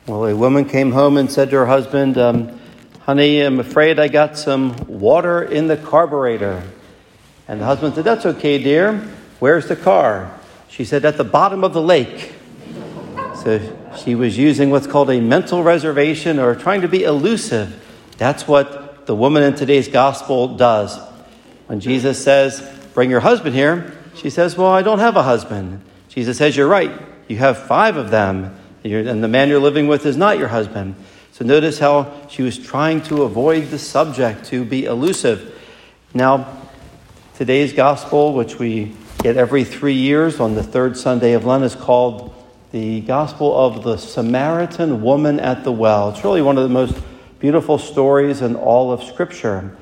Well, a woman came home and said to her husband, honey, I'm afraid I got some water in the carburetor. And the husband said, that's okay, dear. Where's the car? She said, at the bottom of the lake. So she was using what's called a mental reservation or trying to be elusive. That's what the woman in today's gospel does. When Jesus says, bring your husband here, she says, well, I don't have a husband. Jesus says, you're right. You have 5 of them. And the man you're living with is not your husband. So notice how she was trying to avoid the subject, to be elusive. Now, today's gospel, which we get every 3 years on the 3rd Sunday of Lent, is called the Gospel of the Samaritan Woman at the Well. It's really one of the most beautiful stories in all of Scripture.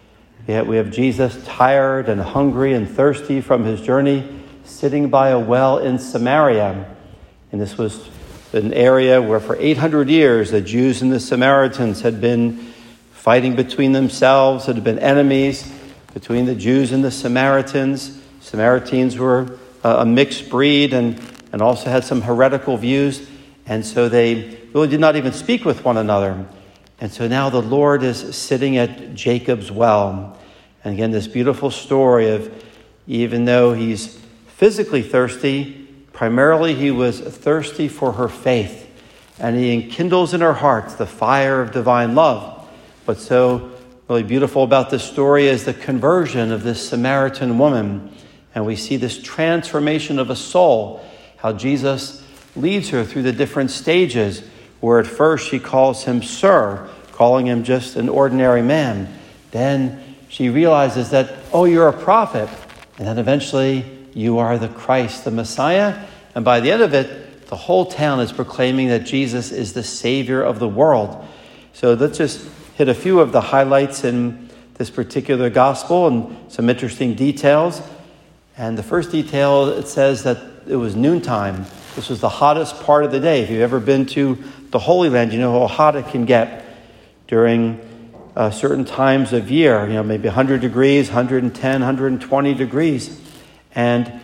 Yet we have Jesus tired and hungry and thirsty from his journey, sitting by a well in Samaria. And this was an area where for 800 years the Jews and the Samaritans had been fighting between themselves, had been enemies between the Jews and the Samaritans. Samaritans were a mixed breed and also had some heretical views. And so they really did not even speak with one another. And so now the Lord is sitting at Jacob's well. And again, this beautiful story of, even though he's physically thirsty, primarily he was thirsty for her faith. And he enkindles in her heart the fire of divine love. What's so really beautiful about this story is the conversion of this Samaritan woman. And we see this transformation of a soul, how Jesus leads her through the different stages, where at first she calls him sir, calling him just an ordinary man. Then she realizes that, oh, you're a prophet. And then eventually you are the Christ, the Messiah. And by the end of it, the whole town is proclaiming that Jesus is the Savior of the world. So let's just hit a few of the highlights in this particular gospel and some interesting details. And the first detail, it says that it was noontime. This was the hottest part of the day. If you've ever been to the Holy Land, you know how hot it can get during certain times of year. You know, maybe 100 degrees, 110, 120 degrees. And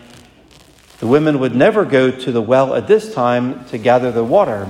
the women would never go to the well at this time to gather the water.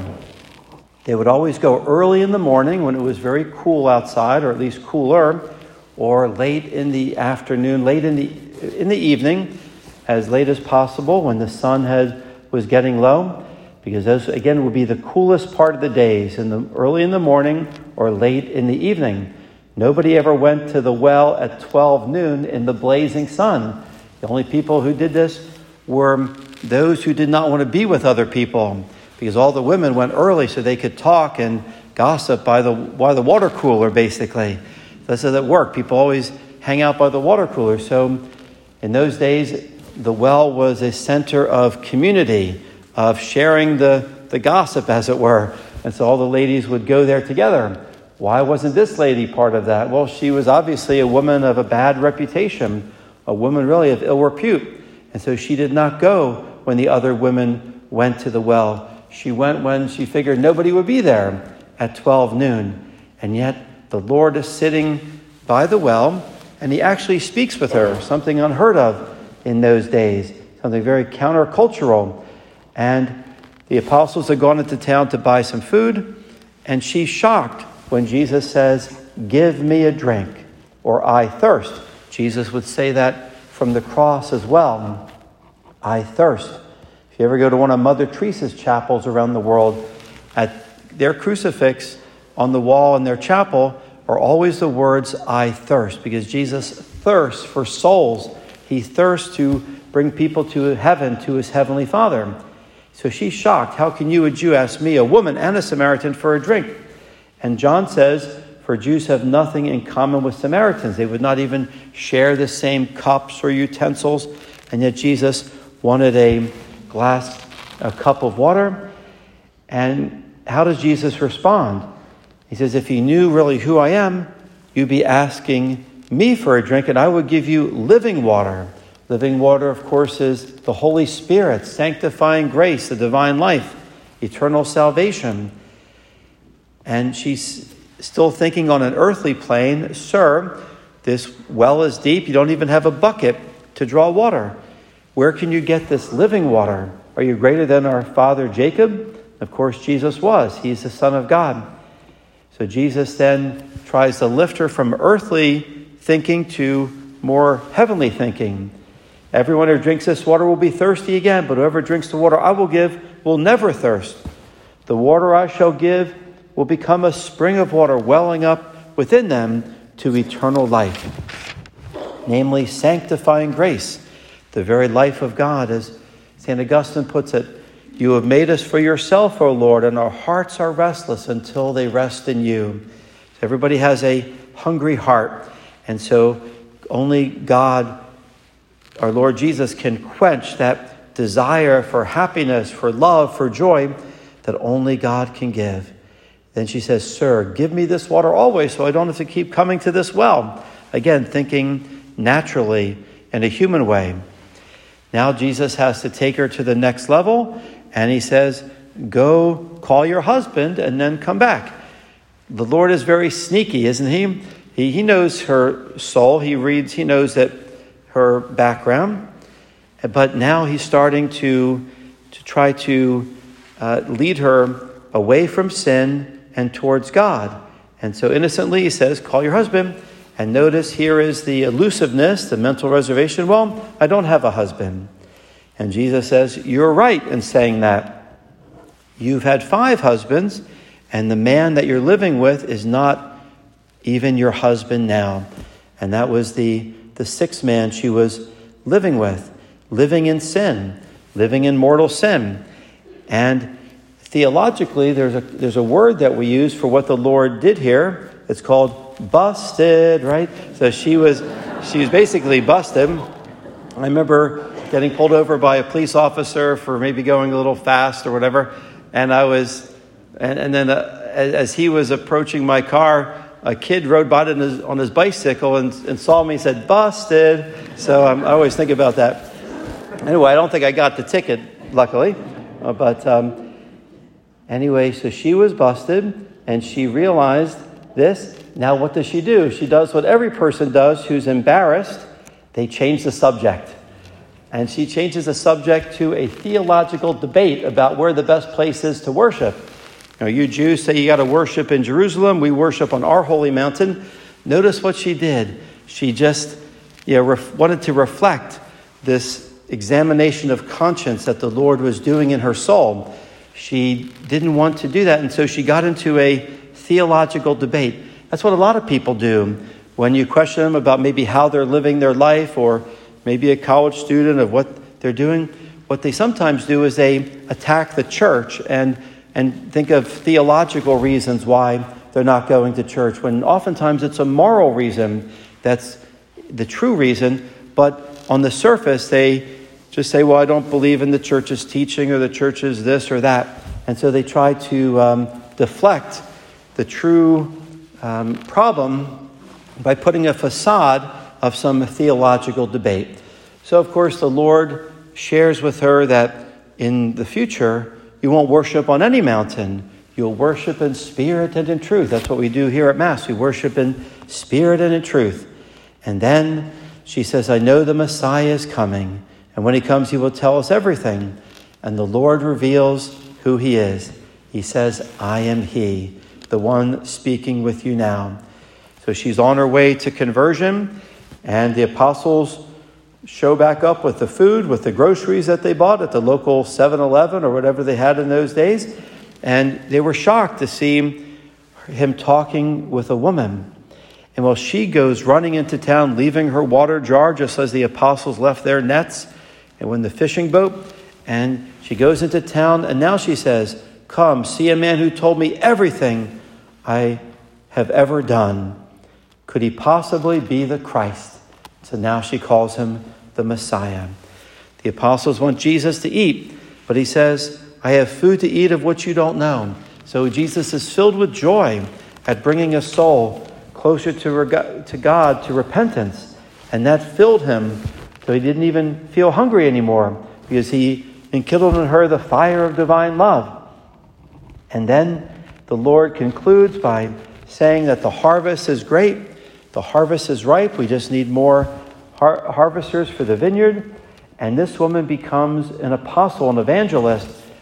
They would always go early in the morning when it was very cool outside, or at least cooler, or late in the afternoon, late in the evening, as late as possible when the sun was getting low, because those, again, would be the coolest part of the days, early in the morning or late in the evening. Nobody ever went to the well at 12 noon in the blazing sun. The only people who did this were those who did not want to be with other people, because all the women went early so they could talk and gossip by the water cooler, basically. That's how that worked. People always hang out by the water cooler. So in those days, the well was a center of community, of sharing the gossip, as it were. And so all the ladies would go there together. Why wasn't this lady part of that? Well, she was obviously a woman of a bad reputation, a woman really of ill repute. And so she did not go when the other women went to the well. She went when she figured nobody would be there at 12 noon. And yet the Lord is sitting by the well, and he actually speaks with her, something unheard of in those days, something very countercultural. And the apostles had gone into town to buy some food, and she's shocked when Jesus says, give me a drink, or I thirst. Jesus would say that from the cross as well. I thirst. If you ever go to one of Mother Teresa's chapels around the world, at their crucifix on the wall in their chapel are always the words, I thirst, because Jesus thirsts for souls. He thirsts to bring people to heaven, to his heavenly Father. So she's shocked. How can you, a Jew, ask me, a woman and a Samaritan, for a drink? And John says, for Jews have nothing in common with Samaritans. They would not even share the same cups or utensils. And yet Jesus wanted a cup of water. And how does Jesus respond? He says, if you knew really who I am, you'd be asking me for a drink, and I would give you living water. Living water, of course, is the Holy Spirit, sanctifying grace, the divine life, eternal salvation. And she's still thinking on an earthly plane, sir, this well is deep. You don't even have a bucket to draw water. Where can you get this living water? Are you greater than our father Jacob, Of course, Jesus was. He's the Son of God. So Jesus then tries to lift her from earthly thinking to more heavenly thinking. Everyone who drinks this water will be thirsty again, but whoever drinks the water I will give will never thirst. The water I shall give will become a spring of water welling up within them to eternal life. Namely, sanctifying grace, the very life of God. As St. Augustine puts it, you have made us for yourself, O Lord, and our hearts are restless until they rest in you. So everybody has a hungry heart, and so only God, our Lord Jesus, can quench that desire for happiness, for love, for joy that only God can give. Then she says, Sir, give me this water always so I don't have to keep coming to this well. Again, thinking naturally in a human way. Now Jesus has to take her to the next level, and he says, go call your husband and then come back. The Lord is very sneaky, isn't he? He knows her soul. He knows that her background. But now he's starting to try to lead her away from sin and towards God. And so innocently he says, call your husband. And notice here is the elusiveness, the mental reservation. Well, I don't have a husband. And Jesus says, you're right in saying that. You've had 5 husbands, and the man that you're living with is not even your husband now. And that was the 6th man she was living with, living in sin, living in mortal sin. And theologically, there's a word that we use for what the Lord did here. It's called busted, right? So she was basically busted. I remember getting pulled over by a police officer for maybe going a little fast or whatever. And then as he was approaching my car, a kid rode by on his bicycle and saw me and said, busted. So I always think about that. Anyway, I don't think I got the ticket, luckily. Anyway, so she was busted and she realized this. Now what does she do? She does what every person does who's embarrassed. They change the subject. And she changes the subject to a theological debate about where the best place is to worship. You Jews say you got to worship in Jerusalem. We worship on our holy mountain. Notice what she did. She just wanted to reflect this examination of conscience that the Lord was doing in her soul. She didn't want to do that, and so she got into a theological debate. That's what a lot of people do when you question them about maybe how they're living their life, or maybe a college student of what they're doing. What they sometimes do is they attack the church and think of theological reasons why they're not going to church, when oftentimes it's a moral reason that's the true reason. But on the surface, they just say, well, I don't believe in the church's teaching, or the church's this or that. And so they try to deflect the true problem by putting a facade of some theological debate. So, of course, the Lord shares with her that in the future, you won't worship on any mountain. You'll worship in spirit and in truth. That's what we do here at Mass. We worship in spirit and in truth. And then she says, I know the Messiah is coming. And when he comes, he will tell us everything. And the Lord reveals who he is. He says, I am he, the one speaking with you now. So she's on her way to conversion. And the apostles show back up with the food, with the groceries that they bought at the local 7-Eleven or whatever they had in those days. And they were shocked to see him talking with a woman. And while she goes running into town, leaving her water jar, just as the apostles left their nets and when the fishing boat, and she goes into town, and now she says, come, see a man who told me everything I have ever done. Could he possibly be the Christ? So now she calls him the Messiah. The apostles want Jesus to eat, but he says, I have food to eat of which you don't know. So Jesus is filled with joy at bringing a soul closer to God, to repentance. And that filled him so he didn't even feel hungry anymore, because he enkindled in her the fire of divine love. And then the Lord concludes by saying that the harvest is great. The harvest is ripe. We just need more harvesters for the vineyard. And this woman becomes an apostle, an evangelist,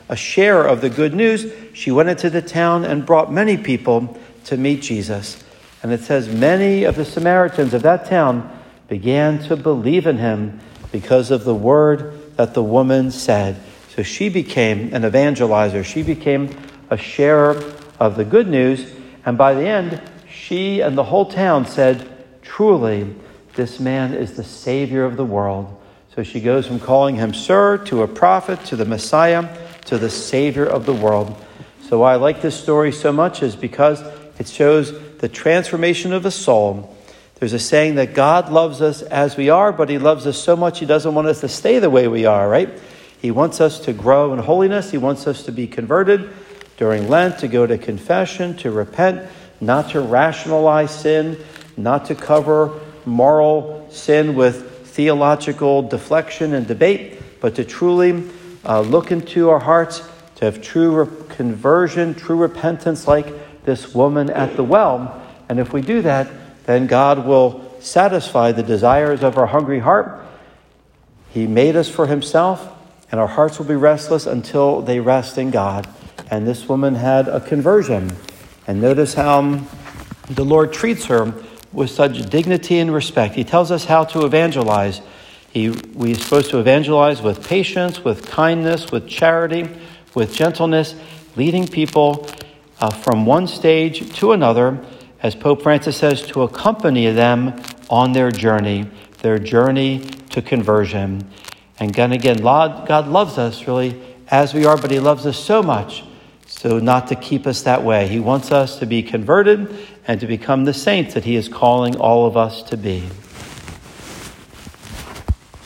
a share of the good news, she went into the town and brought many people to meet Jesus. And it says many of the Samaritans of that town began to believe in him because of the word that the woman said. So she became an evangelizer. She became a sharer of the good news. And by the end, she and the whole town said, truly, this man is the Savior of the world. So she goes from calling him Sir to a prophet to the Messiah to the Savior of the world. So why I like this story so much is because it shows the transformation of a soul. There's a saying that God loves us as we are, but he loves us so much he doesn't want us to stay the way we are, right? He wants us to grow in holiness. He wants us to be converted during Lent, to go to confession, to repent, not to rationalize sin, not to cover moral sin with theological deflection and debate, but to truly look into our hearts, to have true conversion, true repentance like this woman at the well. And if we do that, then God will satisfy the desires of our hungry heart. He made us for himself, and our hearts will be restless until they rest in God. And this woman had a conversion. And notice how the Lord treats her with such dignity and respect. He tells us how to evangelize. We're supposed to evangelize with patience, with kindness, with charity, with gentleness, leading people from one stage to another, as Pope Francis says, to accompany them on their journey to conversion. And again, God loves us really as we are, but he loves us so much, so not to keep us that way. He wants us to be converted and to become the saints that he is calling all of us to be.